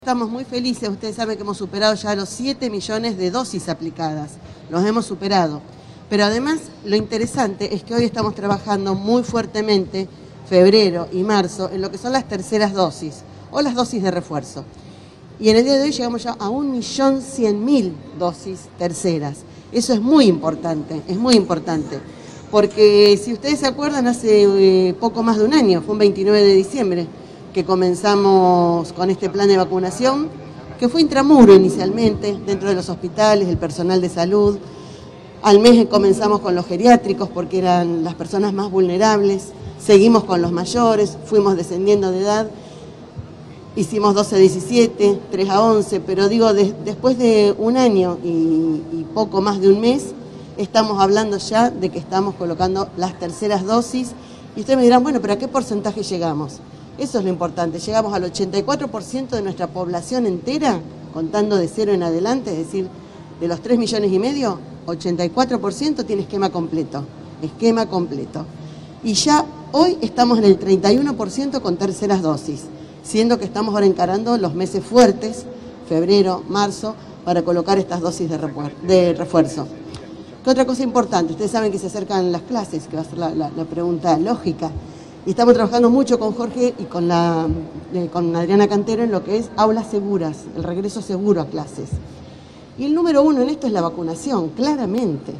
Estamos muy felices, ustedes saben que hemos superado ya los 7 millones de dosis aplicadas, los hemos superado. Pero además lo interesante es que hoy estamos trabajando muy fuertemente, febrero y marzo, en lo que son las terceras dosis o las dosis de refuerzo. Y en el día de hoy llegamos ya a 1.100.000 dosis terceras. Eso es muy importante, porque si ustedes se acuerdan, hace poco más de un año, fue un 29 de diciembre, que comenzamos con este plan de vacunación, que fue intramuro inicialmente, dentro de los hospitales, el personal de salud. Al mes comenzamos con los geriátricos, porque eran las personas más vulnerables. Seguimos con los mayores, fuimos descendiendo de edad. Hicimos 12 a 17, 3 a 11, pero digo, después de un año y poco más de un mes, estamos hablando ya de que estamos colocando las terceras dosis. Y ustedes me dirán, bueno, ¿pero a qué porcentaje llegamos? Eso es lo importante, llegamos al 84% de nuestra población entera, contando de 0 en adelante, es decir, de los 3,5 millones, 84% tiene esquema completo. Y ya hoy estamos en el 31% con terceras dosis, siendo que estamos ahora encarando los meses fuertes, febrero, marzo, para colocar estas dosis de refuerzo. ¿Qué otra cosa importante? Ustedes saben que se acercan las clases, que va a ser la pregunta lógica. Y estamos trabajando mucho con Jorge y con Adriana Cantero en lo que es aulas seguras, el regreso seguro a clases. Y el número uno en esto es la vacunación, claramente.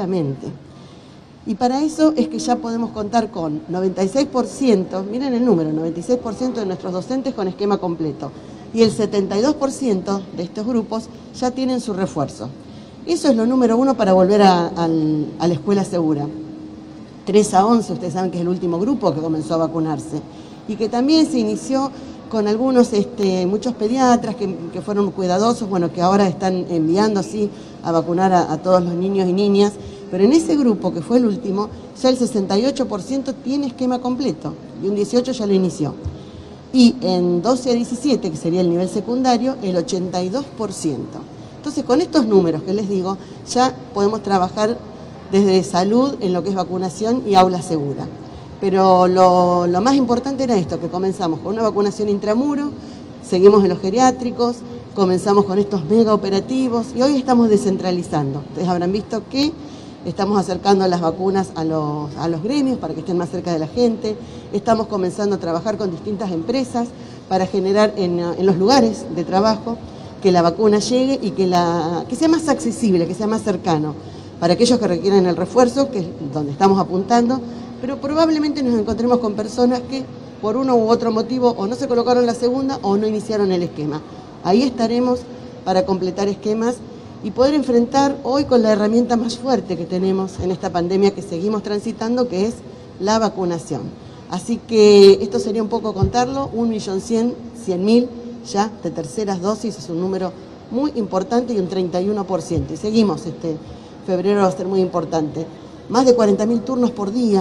Y para eso es que ya podemos contar con 96%, miren el número, 96% de nuestros docentes con esquema completo. Y el 72% de estos grupos ya tienen su refuerzo. Eso es lo número uno para volver a la escuela segura. 3 a 11, ustedes saben que es el último grupo que comenzó a vacunarse y que también se inició con algunos, muchos pediatras que fueron cuidadosos, bueno, que ahora están enviando así a vacunar a todos los niños y niñas, pero en ese grupo que fue el último, ya el 68% tiene esquema completo y un 18% ya lo inició. Y en 12 a 17, que sería el nivel secundario, el 82%. Entonces, con estos números que les digo, ya podemos trabajar desde salud en lo que es vacunación y aula segura. Pero lo más importante era esto, que comenzamos con una vacunación intramuro, seguimos en los geriátricos, comenzamos con estos mega operativos y hoy estamos descentralizando. Ustedes habrán visto que estamos acercando las vacunas a los gremios para que estén más cerca de la gente, estamos comenzando a trabajar con distintas empresas para generar en los lugares de trabajo que la vacuna llegue y que sea más accesible, que sea más cercano, para aquellos que requieren el refuerzo, que es donde estamos apuntando, pero probablemente nos encontremos con personas que por uno u otro motivo o no se colocaron la segunda o no iniciaron el esquema. Ahí estaremos para completar esquemas y poder enfrentar hoy con la herramienta más fuerte que tenemos en esta pandemia que seguimos transitando, que es la vacunación. Así que esto sería un poco contarlo, 1.100.000 ya de terceras dosis, es un número muy importante y un 31%. Y seguimos, febrero va a ser muy importante. Más de 40.000 turnos por día,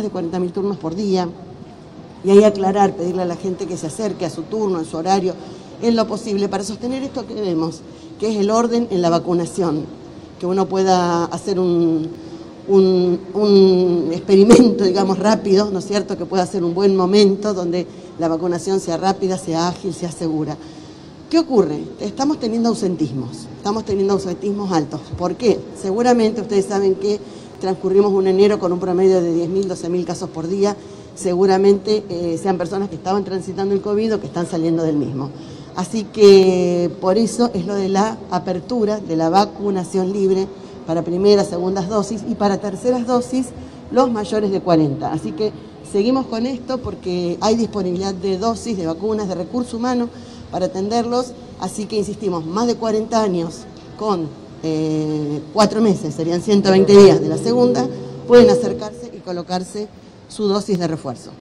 Y ahí aclarar, pedirle a la gente que se acerque a su turno, en su horario, en lo posible, para sostener esto que vemos, que es el orden en la vacunación, que uno pueda hacer un experimento, digamos, rápido, ¿no es cierto?, que pueda ser un buen momento donde la vacunación sea rápida, sea ágil, sea segura. ¿Qué ocurre? Estamos teniendo ausentismos altos. ¿Por qué? Seguramente ustedes saben que transcurrimos un enero con un promedio de 10.000, 12.000 casos por día. Seguramente sean personas que estaban transitando el COVID o que están saliendo del mismo. Así que por eso es lo de la apertura de la vacunación libre para primeras, segundas dosis y para terceras dosis los mayores de 40. Así que seguimos con esto porque hay disponibilidad de dosis, de vacunas, de recurso humano para atenderlos, así que insistimos, más de 40 años con 4 meses, serían 120 días de la segunda, pueden acercarse y colocarse su dosis de refuerzo.